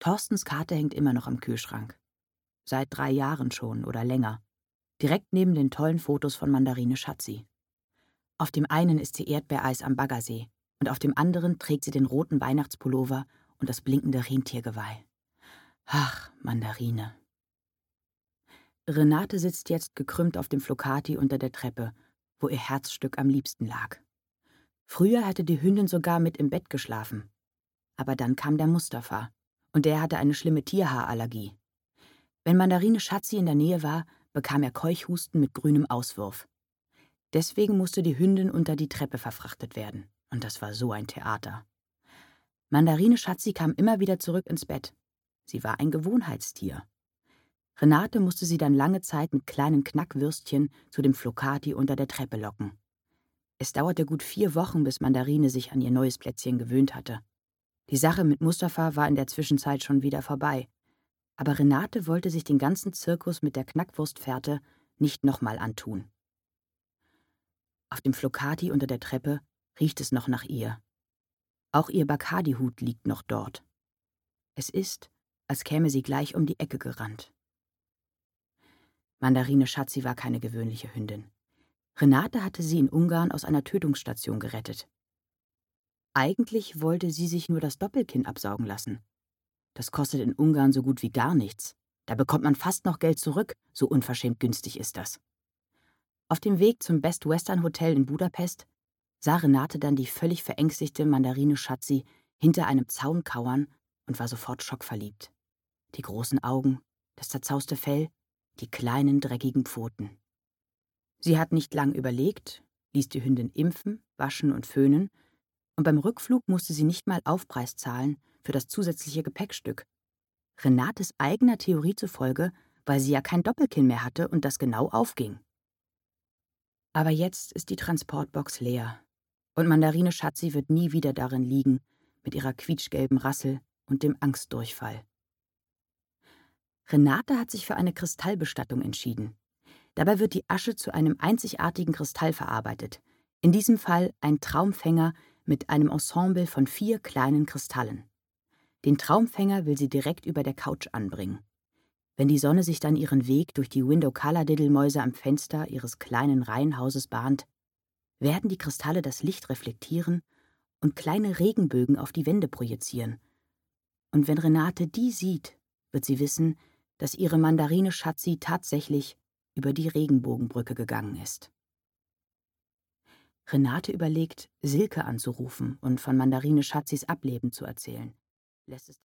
Thorstens Karte hängt immer noch am Kühlschrank. Seit 3 Jahren schon oder länger. Direkt neben den tollen Fotos von Mandarine Schatzi. Auf dem einen ist sie Erdbeereis am Baggersee und auf dem anderen trägt sie den roten Weihnachtspullover und das blinkende Rentiergeweih. Ach, Mandarine. Renate sitzt jetzt gekrümmt auf dem Flocati unter der Treppe, wo ihr Herzstück am liebsten lag. Früher hatte die Hündin sogar mit im Bett geschlafen. Aber dann kam der Mustafa und der hatte eine schlimme Tierhaarallergie. Wenn Mandarine Schatzi in der Nähe war, bekam er Keuchhusten mit grünem Auswurf. Deswegen musste die Hündin unter die Treppe verfrachtet werden. Und das war so ein Theater. Mandarine Schatzi kam immer wieder zurück ins Bett. Sie war ein Gewohnheitstier. Renate musste sie dann lange Zeit mit kleinen Knackwürstchen zu dem Flocati unter der Treppe locken. Es dauerte gut 4 Wochen, bis Mandarine sich an ihr neues Plätzchen gewöhnt hatte. Die Sache mit Mustafa war in der Zwischenzeit schon wieder vorbei. Aber Renate wollte sich den ganzen Zirkus mit der Knackwurstfährte nicht nochmal antun. Auf dem Flocati unter der Treppe riecht es noch nach ihr. Auch ihr Bacardi-Hut liegt noch dort. Es ist, als käme sie gleich um die Ecke gerannt. Mandarine Schatzi war keine gewöhnliche Hündin. Renate hatte sie in Ungarn aus einer Tötungsstation gerettet. Eigentlich wollte sie sich nur das Doppelkinn absaugen lassen. Das kostet in Ungarn so gut wie gar nichts. Da bekommt man fast noch Geld zurück, so unverschämt günstig ist das. Auf dem Weg zum Best Western Hotel in Budapest sah Renate dann die völlig verängstigte Mandarine Schatzi hinter einem Zaun kauern und war sofort schockverliebt. Die großen Augen, das zerzauste Fell, die kleinen, dreckigen Pfoten. Sie hat nicht lang überlegt, ließ die Hündin impfen, waschen und föhnen, und beim Rückflug musste sie nicht mal Aufpreis zahlen für das zusätzliche Gepäckstück. Renates eigener Theorie zufolge, weil sie ja kein Doppelkinn mehr hatte und das genau aufging. Aber jetzt ist die Transportbox leer und Mandarine Schatzi wird nie wieder darin liegen, mit ihrer quietschgelben Rassel und dem Angstdurchfall. Renate hat sich für eine Kristallbestattung entschieden. Dabei wird die Asche zu einem einzigartigen Kristall verarbeitet. In diesem Fall ein Traumfänger mit einem Ensemble von 4 kleinen Kristallen. Den Traumfänger will sie direkt über der Couch anbringen. Wenn die Sonne sich dann ihren Weg durch die Window-Color-Diddelmäuse am Fenster ihres kleinen Reihenhauses bahnt, werden die Kristalle das Licht reflektieren und kleine Regenbögen auf die Wände projizieren. Und wenn Renate die sieht, wird sie wissen, dass ihre Mandarine Schatzi tatsächlich über die Regenbogenbrücke gegangen ist. Renate überlegt, Silke anzurufen und von Mandarine Schatzis Ableben zu erzählen. Lässt es